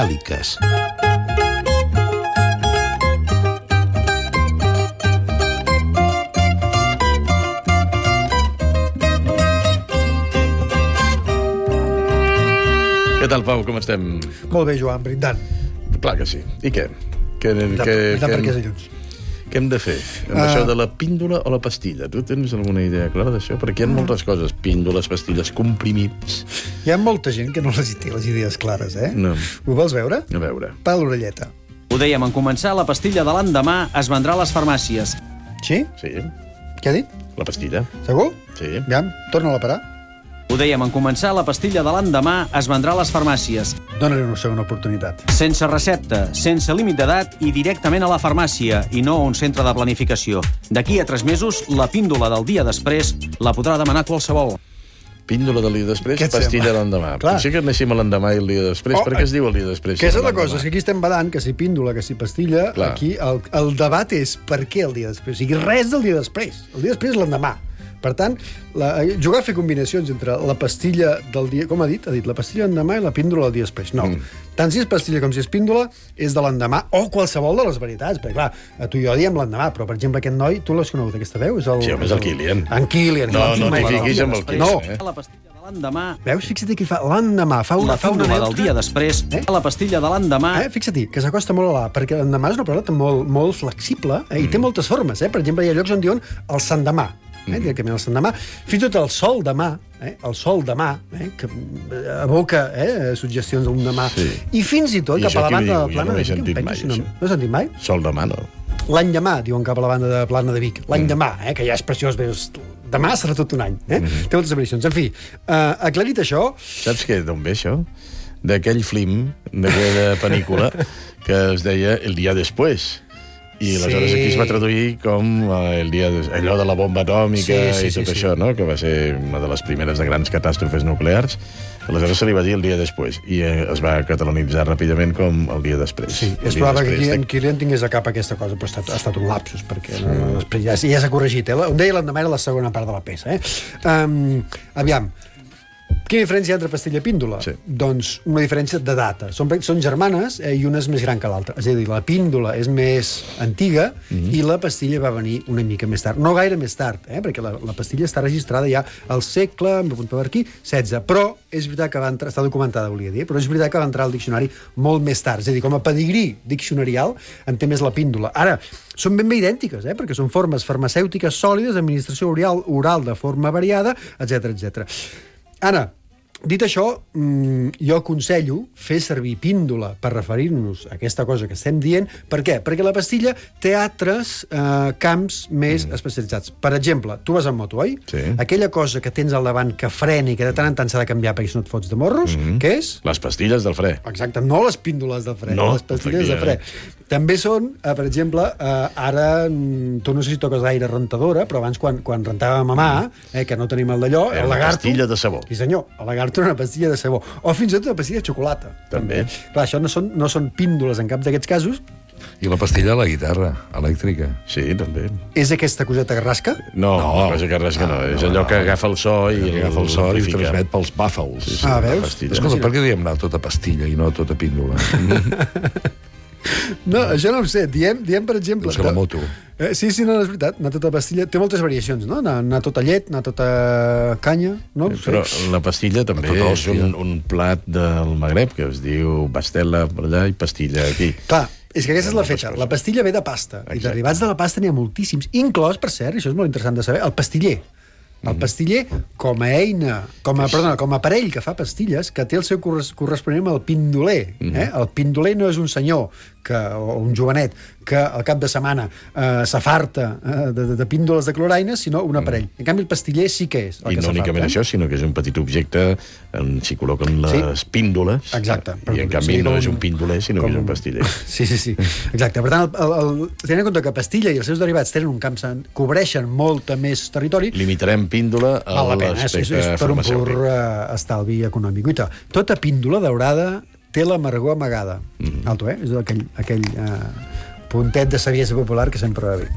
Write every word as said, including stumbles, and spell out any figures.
metàl·liques. Què tal, Pau? Com estem? Molt bé, Joan, brindant. Clar que sí. I què? Què, Brindant, què, brindant què, perquè és dilluns. què hem de fer? Amb uh... això de la píndola o la pastilla? Tu tens alguna idea clara d'això? Perquè hi ha moltes coses. Píndoles, pastilles, comprimits... Hi ha molta gent que no les té les idees clares, eh? No. Ho vols veure? A veure. Pa a l'orelleta. Ho dèiem en començar, la pastilla de l'endemà es vendrà a les farmàcies. Sí? Sí, Què ha dit? la pastilla. Segur? Sí. Aviam, torna-la a parar. Ho dèiem en començar, la pastilla de l'endemà es vendrà a les farmàcies. Dóna-li una segona oportunitat. Sense recepta, sense límit d'edat i directament a la farmàcia i no a un centre de planificació. D'aquí a tres mesos, la píndola del dia després la podrà demanar qualsevol. Píndola del dia després, Què et pastilla sembla? l'endemà. Clar. Potser que anéssim a l'endemà i el dia després. Oh, Per què es diu el dia després? Que és la l'endemà? cosa, és que aquí estem badant, que si píndola, que si pastilla, Clar. aquí el, el debat és per què el dia després. O sigui, res del dia després. El dia després és l'endemà. Per tant, la, jugar a fer combinacions entre la pastilla del dia... Com ha dit? Ha dit la pastilla l'endemà i la píndola el dia després. No. Mm. Tant si és pastilla com si és píndola, és de l'endemà o qualsevol de les varietats. Perquè, clar, tu i jo diem l'endemà, però, per exemple, aquest noi, tu l'has conegut, aquesta veu? És el, Sí, home, és el Kilian. En Kilian. No, que no mai t'hi va fiquis dir. amb el Kilian, No. eh? La pastilla de l'endemà... Veus? Fixa't que fa l'endemà. Fa una, La fa una píndola del neutra. dia després, Eh? la pastilla de l'endemà... Eh, fixa't, que s'acosta molt a la, perquè l'endemà és una paraula molt, molt flexible eh, i té moltes formes. Eh? Per exemple, hi ha llocs on diuen el sendemà, eh, directament el sendemà. Fins i tot el sol demà, eh, el sol demà, eh, que evoca eh, suggestions d'un demà. Sí. I fins i tot I cap això a la qui ho banda diu? de Jo Plana no ho he de Vic. sentit em penso, mai, si no, això. no has sentit mai? Sol demà, no. L'any demà, diuen cap a la banda de Plana de Vic. L'any demà, eh, que ja és preciós. Veus, demà serà tot un any. Eh? Té moltes aparicions. En fi, eh, aclarit això... Saps què, d'on ve això? D'aquell film, d'aquella pel·lícula que es deia El dia després. I aleshores Sí. aquí es va traduir com eh, el dia de, allò de la bomba atòmica Sí, sí, i tot sí, això, sí. no? Que va ser una de les primeres de grans catàstrofes nuclears. Aleshores se li va dir el dia després i eh, es va catalanitzar ràpidament com el dia després. Sí, El és dia probable que després aquí de- en Kilian tingués a cap aquesta cosa, però ha estat, ha estat un lapsus, perquè no, no, després ja, ja s'ha corregit. Eh? On deia l'endemà era la segona part de la peça. Eh? Um, aviam, quina diferència hi ha entre pastilla i píndola? Sí. Doncs una diferència de data. Són, són germanes eh, i una és més gran que l'altra. És a dir, la píndola és més antiga mm-hmm. i la pastilla va venir una mica més tard. No gaire més tard, eh? Perquè la, la pastilla està registrada ja al segle, em apunto per aquí, setze. Però és veritat que va entrar, està documentada, volia dir, però és veritat que va entrar al diccionari molt més tard. És a dir, com a pedigrí diccionarial en té més la píndola. Ara, són ben bé idèntiques, eh? Perquè són formes farmacèutiques sòlides, administració oral, oral de forma variada, etcètera, etcètera. Ara, dit això, jo aconsello fer servir píndola per referir-nos a aquesta cosa que estem dient. Per què? Perquè la pastilla té altres eh, camps més mm. especialitzats. Per exemple, tu vas en moto, oi? Sí. Aquella cosa que tens al davant que frena i que de tant en tant s'ha de canviar perquè si no et fots de morros, mm. què és? Les pastilles del fre. Exacte, no les píndoles de fre, No, les pastilles de fre. També són, eh, per exemple, eh, ara, mm, tu no sé si toques gaire rentadora, però abans quan, quan rentàvem a mà, eh, que no tenim el d'allò, Era el una lagarto... pastilla de sabó. Sí senyor, el lagarto era una pastilla de sabó. O fins i tot una pastilla de xocolata. També. Clar, això no són, no són píndoles en cap d'aquests casos. I la pastilla a la guitarra, elèctrica. Sí, també. És aquesta coseta que rasca? No, No. no. cosa que res que no. És allò que agafa el so i I agafa el so i amplifica. transmet pels bàfals. Sí, sí, Ah, la veus? pastilla. Escolta, per què diem anar tota pastilla i no tota píndola? No, això no ho sé. Diem, diem per exemple... Deu ser la moto. Eh, sí, sí, no, no és veritat. Anar tota pastilla... Té moltes variacions, no? Anar, anar tota llet, anar tota canya, no? Però la pastilla també Tota és un, hòstia. un plat del Magreb que es diu pastela per allà i pastilla aquí. Clar, és que aquesta és la Moltes feta. coses. La pastilla ve de pasta. I Exacte. derivats de la pasta n'hi ha moltíssims. Inclòs, per cert, i això és molt interessant de saber, el pastiller. El pastiller, com a eina, com a, perdona, com a aparell que fa pastilles, que té el seu corres corresponent amb el pindoler. Eh? El pindoler no és un senyor que, o un jovenet que al cap de setmana eh, s'afarta eh, de, de, de píndoles de cloraina, sinó un aparell. En canvi, el pastiller sí que és el I que no s'afarta. únicament eh? això, sinó que és un petit objecte on s'hi col·loquen les Sí. píndoles. Exacte. I en canvi Sí, no com- és un pindoler, sinó que és com- un pastiller. Sí, sí, sí. Exacte. Per tant, el, el, el, tenint en compte que pastilla i els seus derivats tenen un camp, cobreixen molta més territori, Limitarem píndola a val la pena, és, és, l'aspecte és per un pur farmacèutic. uh, estalvi econòmic. Guita, tota píndola daurada té l'amargor amagada. Mm -hmm. Alto, eh? És aquell, aquell uh, puntet de saviesa popular que sempre va bé.